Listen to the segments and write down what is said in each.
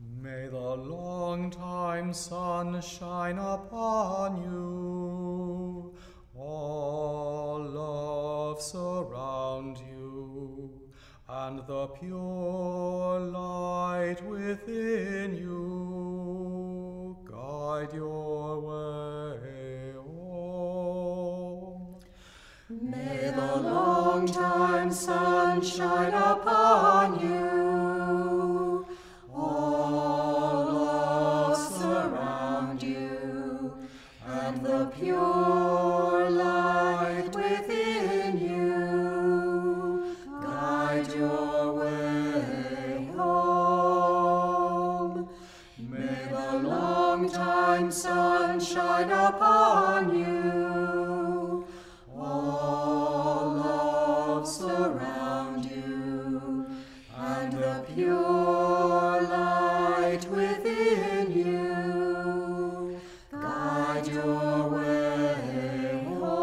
May the long time sun shine upon you, all love surround you, and the pure light within you guide your way home. May the long time sun shine upon you, all love surround you, and the pure light within you guide your way home. May the long time sun shine upon you, all love surround you, and the pure light within you guide your way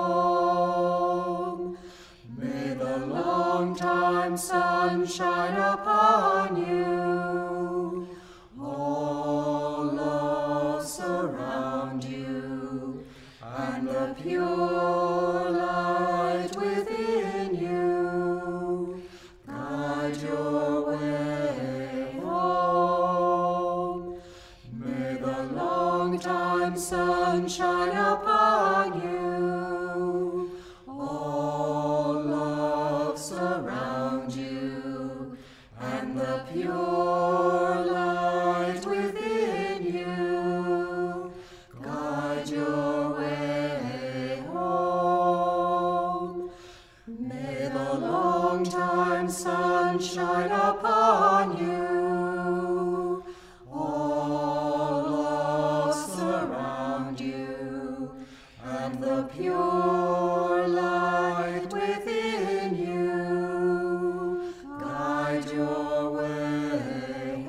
home. May the long time sun shine upon you, all love surround you, and the pure light within you guide your way home. May the long time sun shine upon you, all love surround you, and the pure light within you guide your way home. May the long time sun shine upon you, all love surround you, and the pure light within you guide your way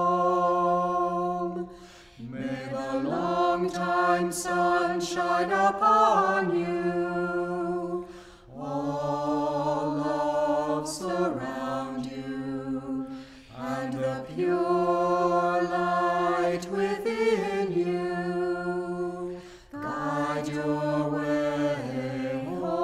home. May the long time sun shine upon you, all love surround you, and the pure light within you guide your way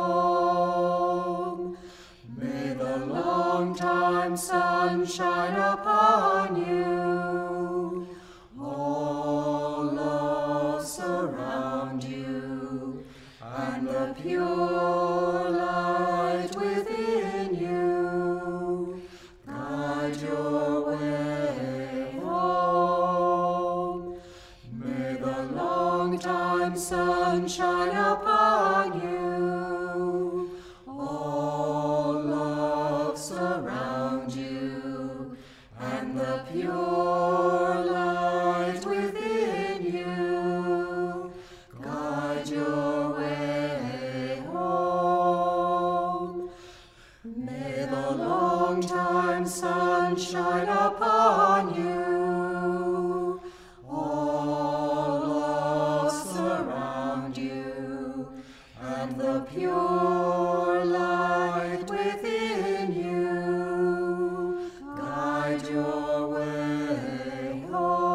home. May the long time sun shine upon you, all love surround you, and the pure light within you guide your way home. May the long time sun shine upon you, all love surround you, and the pure light within you guide your way home. May the long time sun shine upon you, all love surround you, and the pure light within you guide your way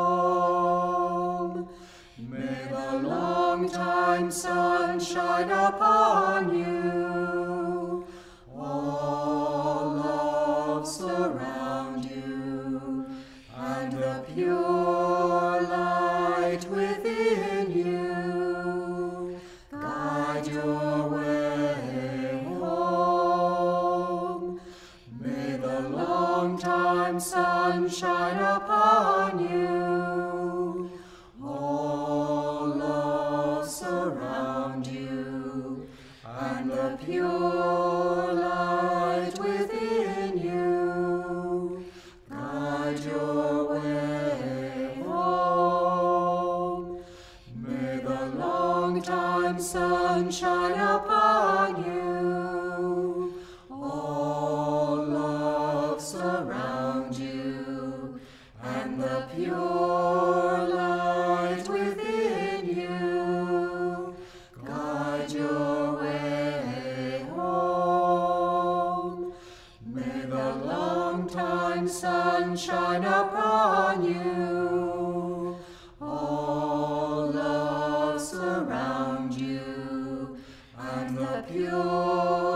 home. May the long time sun shine upon you, all love surround you, and the pure light within you guide your way home. May the long time sun shine upon you, all love surround you, and the pure light within you guide your way home. May the long time sun shine upon you, all love surround you, and the pure light within you guide your way home. May the long time sun shine upon you, the pure